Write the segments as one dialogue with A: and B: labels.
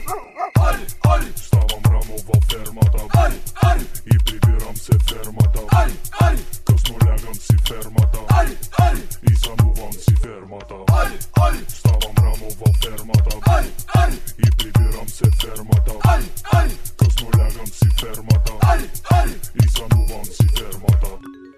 A: Ставам рано във фермата и прибирам се в фермата. Късно лягам си в фермата и сънувам си фермата. Ставам рано във фермата и прибирам се в фермата. Късно лягам си в фермата и сънувам си фермата.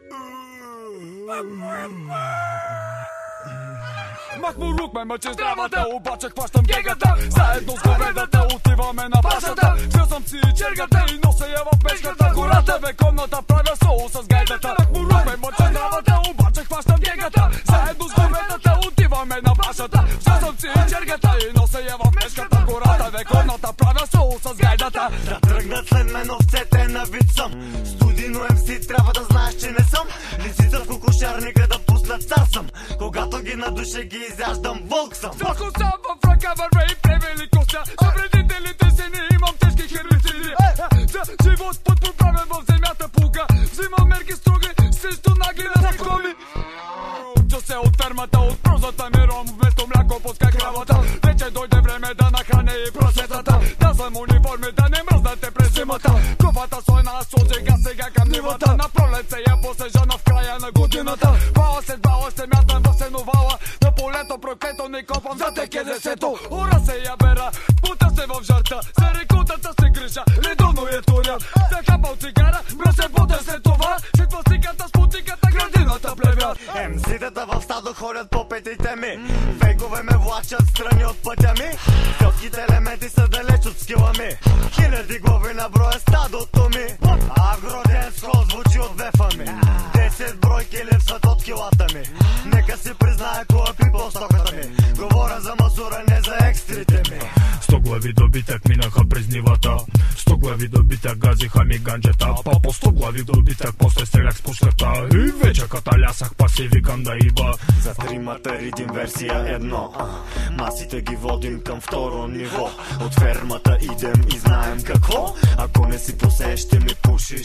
B: Махмурук ме мъчи здравата, обаче хващам гегата. Заедно с говедата отиваме на пашата. Взел съм си чергата и нося я в пешката. Гората вековната правя сол с гайдата. Махмурук ме мъчи здравата, обаче хващам гегата. Заедно с говедата отиваме на пашата. Взел съм си чергата и нося я в пешката. Гората вековната правя сол с гайдата.
C: Да тръгнат след мен овцете на вид съм. Студино MC трябва да знаеш, че не съм лисица в кокошарника да пусна цар съм. Когато ги надуша ги изяждам, вълк съм.
B: Ако сам в ръка върве и превели кося, за вредителите си не имам тежки хербициди. За живот път поправен в земята пуга, взимам мерки строги срещу нагли на закони. Чу се от фермата, от прозата ми ром, вместо мляко пуска кравата. Вече дойде време да нахраня и просетата. Да съм униформи, да не мръзнете през зимата. Купата сойна сложига сега към нивата. На пролет се я посежана в края на годината. Бала се мятам в сеновала. На полето проклето не копам за теке десето. Ура се я бера, пута се в жарта. За рекутата се гриша, редовно я туря. Захапал цигара, бра се буде се това. След пластиката с путиката градината плевят.
C: МС-тата в стадо ходят по петите ми. Фейкове ме влачат страни от пътя ми. Селските елементи са далеч от скила ми. Хиляди глави на броя стадото ми. Агроден скрол звучи от вефа ми. 10 бройки липсват от килата ми. Нека си признае кой е пипал стоката ми. Говоря за масура, не за екстрите ми.
A: 100 глави добитък минаха през нивата. 100 глави добитък газиха ми ганджета. Па по 100 глави добитък после стрелях с пушката. И вече каталясах, па си викам да иба.
C: За тримата ридим версия 1. Масите ги водим към второ ниво. От фермата идем и знаем какво. Ако не си посееш, ще ми пушиш.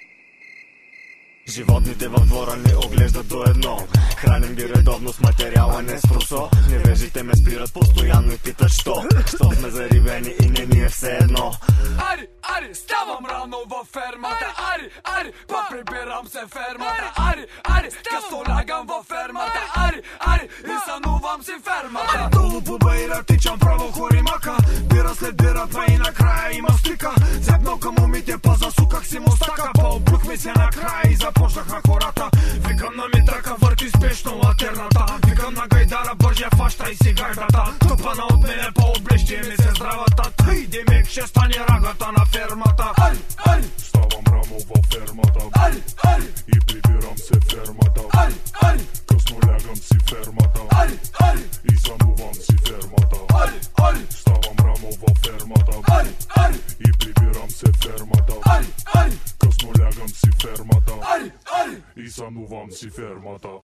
C: Животните в двора не оглеждат до едно. Храним ги редовно с материала, не с просо. Невежите ме спират постоянно и питат що. Що сме зарибени и не ни е все едно.
B: Ари, ставам рано във фермата. Ари, прибирам се в фермата. Ари, късно лягам във фермата. Ари, и сънувам си фермата.
D: Долу по баира тичам право хоримака. Бира след бира, па и накрая има стика. Зепнал към умите, па засуках си мустака. Па облюх ми се накрая и започнаха хората. Викам на митрака, върти спешно латерната. Викам на гайдара, бържа фаща и си гайдата. Тъпана от мене, по-облещи ми се здравата. Тъй, демек, ще стане рагата на фермата.
A: Ставам рано във фермата и прибирам се в фермата. Късно лягам си в фермата и сънувам си фермата. Ставам рано във фермата и прибирам се в фермата. Късно лягам си в фермата и сънувам си фермата.